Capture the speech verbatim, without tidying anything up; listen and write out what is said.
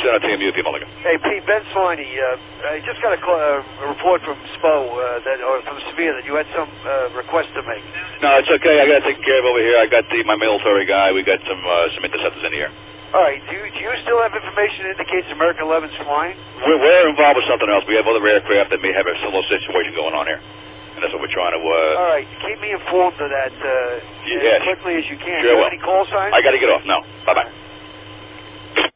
Center, T M U, T Mulligan. Hey, Pete, Ben Sliney. Uh, I just got a, call, uh, a report from S P O, uh, that, or from Severe, that you had some uh, request to make. No, it's okay. I got to take care of over here. I got the, my military guy. We got some uh, some interceptors in here. All right. Do you, do you still have information that indicates American eleven's flying? We're, we're involved with something else. We have other aircraft that may have a similar situation going on here. And that's what we're trying to... Uh... All right. Keep me informed of that uh, yes. as quickly as you can. Sure Do you have will. any call signs? I got to get off. No. Bye-bye.